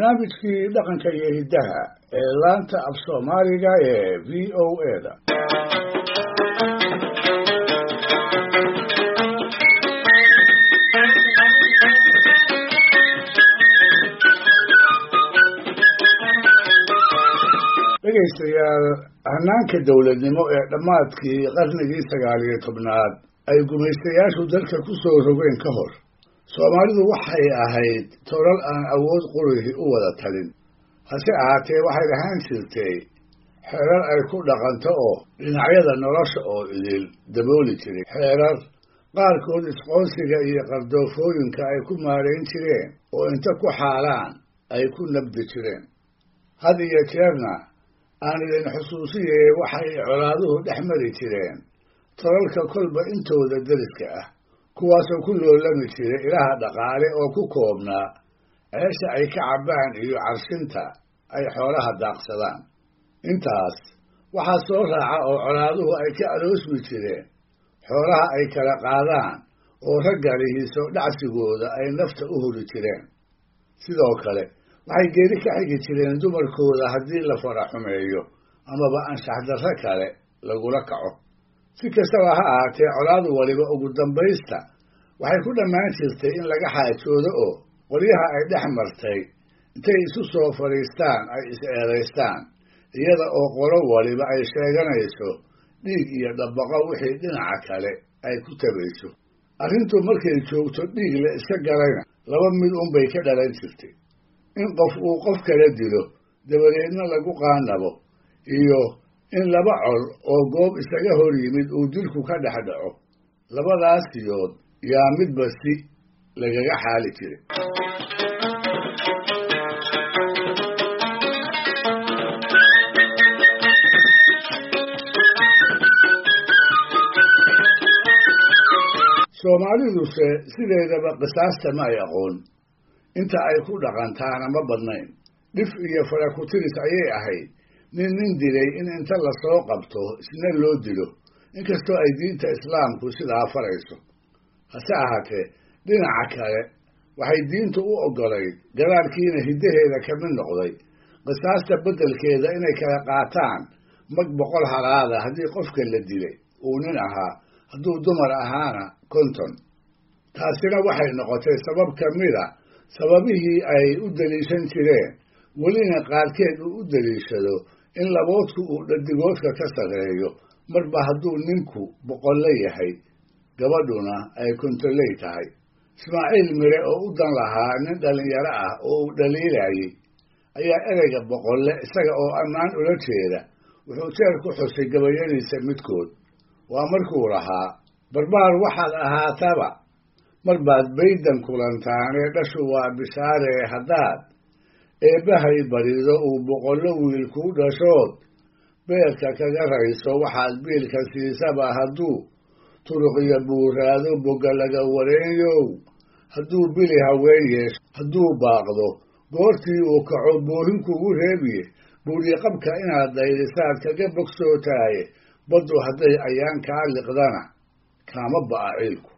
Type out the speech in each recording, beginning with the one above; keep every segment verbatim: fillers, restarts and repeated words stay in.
barnaamijkii dhaqanka iyo hiddaha ee laanta af soomaaliga ee v o a-da dhegaystayaal, hanaanka dowladnimo ee dhammaadkii qarnigii sagaal iyo tobnaad ay gumaystayaashu dalka ku soo rogeen ka hor soomaalidu waxay ahayd tolal aan awood qurihii u wada talin. hase ahaatee waxay ahaan jirtay xeerar ay ku dhaqanto oo dhinacyada nolosha oo idil dabooli jiray, xeerar qaarkood isqoonsiga iyo qardoofooyinka ay ku maarayn jireen oo inta ku xaalaan ay ku nabdi jireen. had iyo jeerna aan idin xusuusiyee waxay colaaduhu dhex mari jireen tolalka kolba intooda deriska ah, kuwaasoo ku loolami jiray ilaha dhaqaale oo ku koobnaa ceesha ay ka cabbaan iyo carshinta ay xoolaha daaqsadaan. intaas waxaa soo raaca oo colaaduhu ay ka aroosmi jireen xoolaha ay kala qaadaan oo ragga lihiiso dhacsigooda ay nafta u huri jireen. sidoo kale waxay geeri ka xigi jireen dumarkooda haddii la fara xumeeyo amaba anshax darro kale lagula kaco. si kastaba ha ahaatee colaadu waliba ugu dambaysta waxay ku dhammaan jirtay in laga xaajoodo oo qolyaha ay dhex martay intay isu soo fadhiistaan ay is-eedaystaan, iyada oo qolo waliba ay sheeganayso dhiig iyo dhabbaqo wixii dhinaca kale ay ku tabayso. arrintu markay joogto dhiig la iska galayna laba mid unbay ka dhalan jirtay: in qof uu qof kala dilo dabadeedna lagu qaanabo, iyo in laba col oo goob isaga hor yimid uu dilku ka dhex dhaco. labadaas siyood yaa midba si lagaga xaali jiray. soomaaliduse sideedaba qisaasta ma ay aqoon, inta ay ku dhaqantaana ma badnayn. dhif iyo farakutiris ayay ahayd nin nin dilay in inta lasoo qabto isna loo dilo, inkastoo ay diinta islaamku sidaa farayso. hase ahaatee dhinaca kale waxay diintu u oggolayd, gadaalkiina hiddaheeda ka mid noqday, qisaasta beddelkeeda inay kala qaataan mag boqol halaada haddii qofka la dilay uu nin ahaa, hadduu dumar ahaana konton. taasina waxay noqotay sabab ka mida sababihii ay u daliishan jireen, welina qaarkeed uu u daliishado in laboodku uu dhadigoodka ka sarreeyo marba hadduu ninku boqolle yahay gabadhuna ay kontolley tahay. ismaaciil mire oo u dan lahaa nin dhallinyaro ah oo uu dhaliilayay ayaa ereyga boqolle isaga oo ammaan ula jeeda wuxuu jeer ku xusay gabayadiisa midkood. waa markuu lahaa: barbaar waxaad ahaataba mar baad baydan kulantaanee dhashu waa bishaaree haddaad eebbahay barido uu boqollo wiil kuu dhashood beerka kaga rayso waxaad biilka siisaba hadduu turuqiyo buuraado bogga laga wareenyow hadduu bili haween yeesho hadduu baaqdo goortii uu kaco boohin kugu reebiye buuriye qabka inaad daydisaad kaga bogsootaaye baddu hadday ayaan kaa liqdana kaama ba'a ciilku.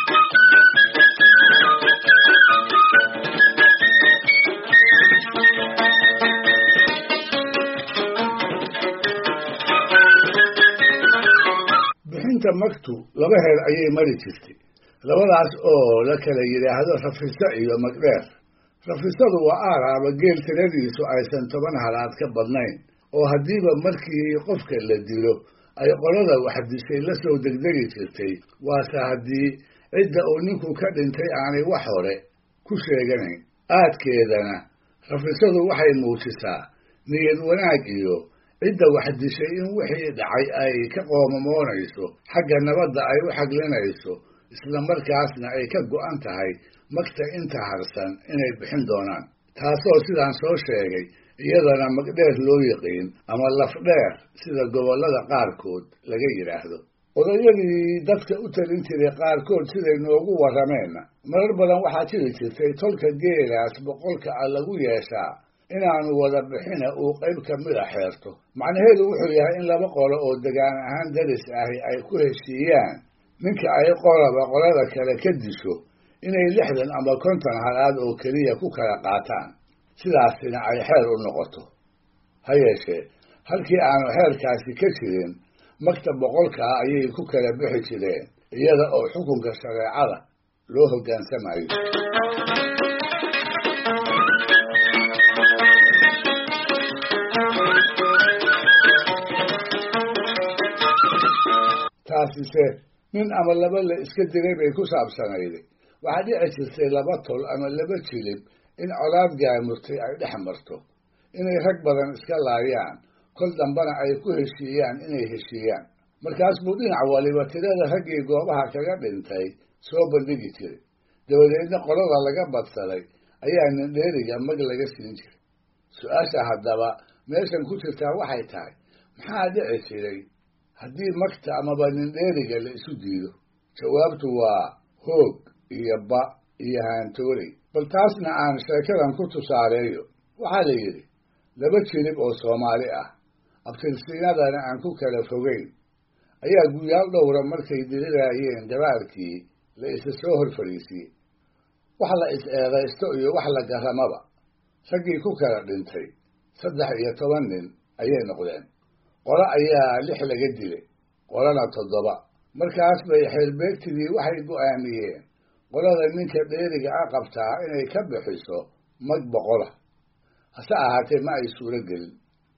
bixinta magtu laba heer ayay mari jirtay, labadaas oo la kala yidhaahdo rafiso iyo magdheer. rafisadu waa aaraaba geel tiradiisu aysan toban halaad ka badnayn, oo haddiiba markii qofka la dilo ay qolada wax dishay la soo degdegi jirtay, waase haddii cidda uu ninku ka dhintay aanay wax hore ku sheeganayn. aadkeedana rafisadu waxay muujisaa niyad wanaag iyo cidda wax dishay in wixii dhacay ay ka qoomamoonayso, xagga nabadda ay u xaglinayso, isla markaasna ay ka go'an tahay magta inta harsan inay bixin doonaan. taasoo sidaan soo sheegay iyadana magdheer loo yiqiin ama lafdheer sida gobollada qaarkood laga yidhaahdo. odayadii dadka u talin jiray qaarkood siday noogu warrameenna marar badan waxaa jiri jirtay tolka geelaas boqolka a lagu yeeshaa inaanu wada bixina uu qayb ka mida xeerto. macnaheedu wuxuu yahay in laba qolo oo degaan ahaan daris ahi ay ku heshiiyaan ninka ay qolaba qolada kale ka disho inay lixdan ama konton halaad oo keliya ku kala qaataan. sidaasina ay xeer u noqoto. ha yeeshee halkii aanu xeerkaasi ka jirin magta boqolka ah ayay ku kala bixi jireen iyada oo xukunka shareecada loo hoggaansamayo. taasise nin ama laba la iska diray bay ku saabsanayday. waxaa dhici jirtay laba tol ama laba jilib in colaad gaamurtay ay dhex marto, inay rag badan iska laayaan, kol dambana ay ku heshiiyaan inay heshiiyaan. markaas buu dhinac waliba tirada raggii goobaha kaga dhintay soo bandhigi jiray, dabadeedna qolada laga badsaday ayaa nindheeriga mag laga siin jiray. su-aasha haddaba meeshan ku jirtaa waxay tahay, maxaa dhici jiray haddii magta amaba nindheeriga la isu diido? jawaabtu waa hoog iyo ba iyo haantooley. bal taasna aan sheekadan ku tusaaleeyo. waxaa la yidhi laba jilib oo Soomaali ah, abtirsiinadana aan ku kala fogeyn, ayaa guyaal dhowra markay diriraayeen dabaalkii la isa soo hor fadhiisiyey. wax la is-eedaysto iyo wax la garamaba raggii ku kala dhintay saddex iyo toban nin ayay noqdeen. qolo ayaa lix laga dilay, qolana toddoba. markaas bay xeelbeegtidii waxay go'aamiyeen qolada ninka dheeriga a qabtaa inay ka bixiso mag boqola. hase ahaatee ma ay suuro gelin,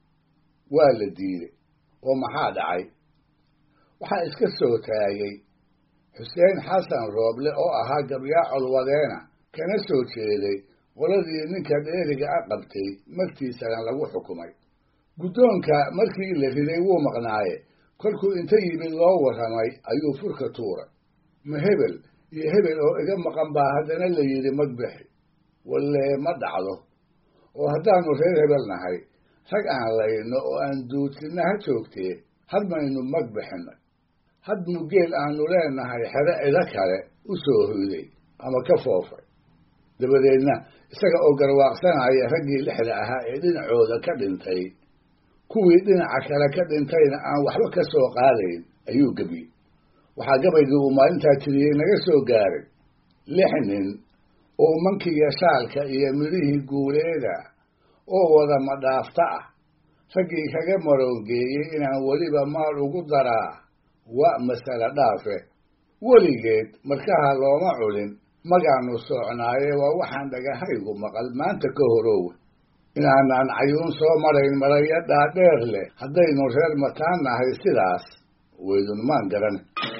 waa la diiday. oo maxaa dhacay? waxaa iska soo taagay xuseen xasan rooble oo ahaa gabyaa colwadeena, kana soo jeeday qoladii ninka dheeriga a qabtay magtiisana lagu xukumay. guddoonka markii la riday wuu maqnaaye, kolkuu inta yimid loo warramay ayuu furka tuuray. ma hebel iyo hebel oo iga maqan baa haddana la yidhi mag bixi. walle ma dhacdo. oo haddaannu reer hebel nahay, rag aan layno oo aan duudsinna ha joogtee had maynu mag bixinay. hadnu geel aanu leenahay xere cido kale u soo hoyday ama ka foofay. dabadeedna isaga oo garwaaqsanaya raggii lixda ahaa ee dhinacooda ka dhintay, kuwii dhinaca kale ka dhintayna aan waxba ka soo qaadayn, ayuu gebiyey. waxaa gabaygii uu maalintaa tiriyey naga soo gaaray lix nin oo mankiga shaalka iyo midhihii guuleeda oo wada madhaafta ah, raggii kaga maroongeeyey inaan weliba maal ugu daraa waa masale dhaafe. weligeed markaha looma culin magaanu soocnaaye waa waxaan dhagahaygu maqal maanta ka horoowe. inaanaan cayuun soo marayn maraya dhaadheer leh haddaynu reer mataan nahay, sidaas weydunmaan garan.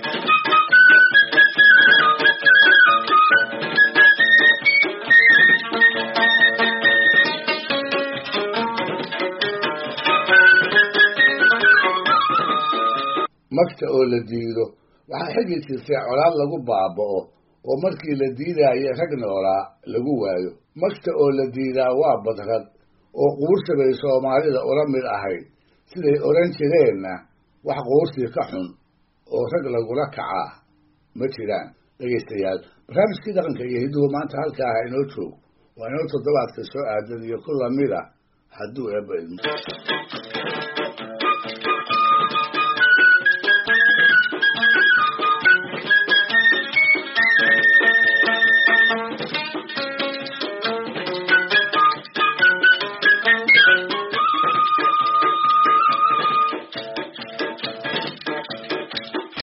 magta oo la diido waxaa xigi jirtay colaad lagu baaba'o oo markii la diidaayo rag noolaa lagu waayo. magta oo la diidaa waa badrad oo quursi bay Soomaalida ula mid ahayd, siday oran jireenna wax quursi ka xun oo rag lagula kacaa ma jiraan. dhegaystayaal, barnaamijkii dhaqanka iyo hidduhu maanta halkaa ha inoo joog. waa inoo toddobaadka soo aadan iyo ku lamid ah hadduu eebba idmo.